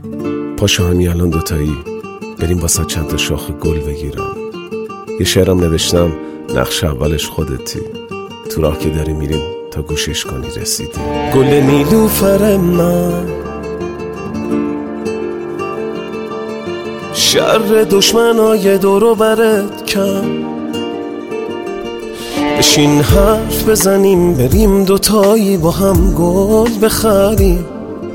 پاشو همین الان دوتایی بریم واسه چند تا شاخ گل بگیرم. یه شعرم نوشتم نقش اولش خودتی، تو راه که داری میریم تا گوشش کنی رسیدی. گل نیلوفر من شر دشمنای دورو برت کم، بشین حرف بزنیم بریم دوتایی با هم گل بخریم.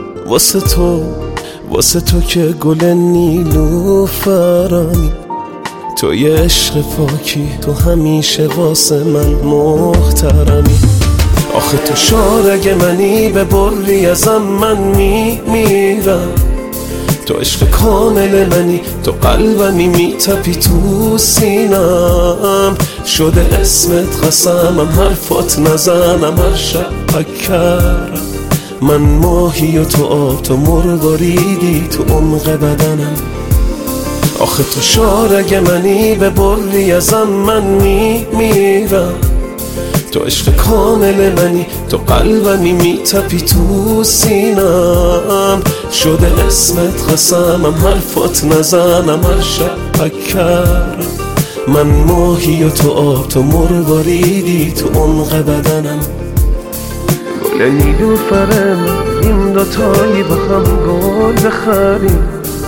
واسه تو که گل نیلوفرمی، تو یه عشق پاکی، تو همیشه واسه من محترمی. آخه تو شارگ منی، به بری ازم من میمیرم. تو عشق کامل منی، تو قلبمی میتپی تو سینم. شده اسمت قسمم، حرفات نزنم هر شب پکرم. من ماهی و تو آب، تو مرواریدی تو عمق بدنم. آخه تو شارگ منی، به بری ازم من میمیرم. تو عشق کامل منی، تو قلبمی میتپی تو سینم. شده اسمت قسمم، حرفات نزنم هر شب پکرم. من ماهی و تو آب، تو مرواریدی تو عمق بدنم. گل نیلوفر من، این دوتایی با هم گل بخریم.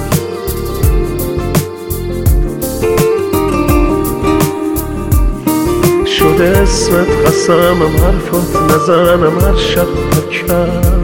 شده اسمت قسمم، حرفات نزنم هر شب پکرم.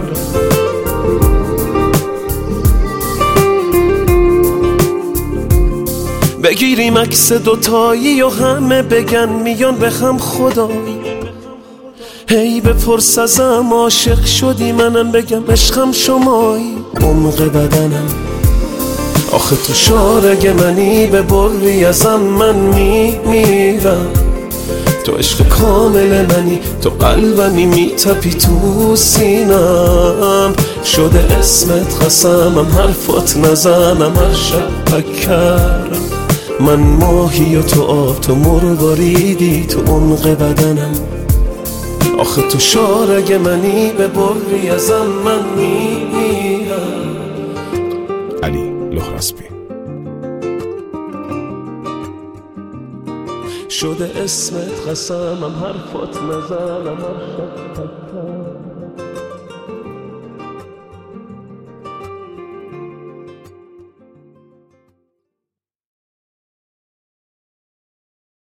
بگیریم عکس دوتایی و همه بگن میان به هم خدایی. هی بپرس ازم عاشق شدی، منم بگم عشقم شمایی عمق بدنم. آخه تو شارگ منی، به بری ازم من میمیرم. تو عشق کامل منی، تو قلبمی میتپی تو سینم. شده اسمت قسمم، حرفات نزنم هر شب پکرم. من ماهی و تو آب، تو مرواریدی تو عمق بدنم. آخه تو شارگ منی، به بری ازم من میمیرم. علی لهراسبی. شده اسمت قسمم، حرفات نزنم هر شب پکرم.